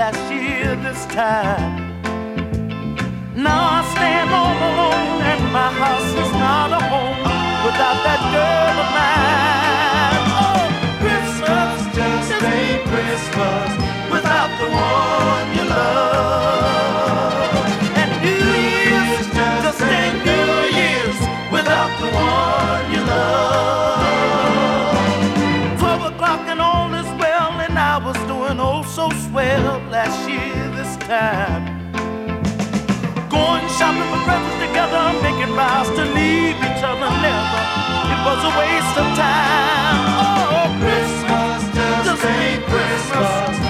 last year this time. Now I stand all alone and my house is not a home without that girl of mine. Oh, Christmas just ain't Christmas without the one you love. And New Year's just ain't New Year's without the one you love. 12 o'clock and all is well, and I was doing oh so swell last year this time. Going shopping for presents together, making vows to leave each other never. It was a waste of time. Oh, Christmas just ain't Christmas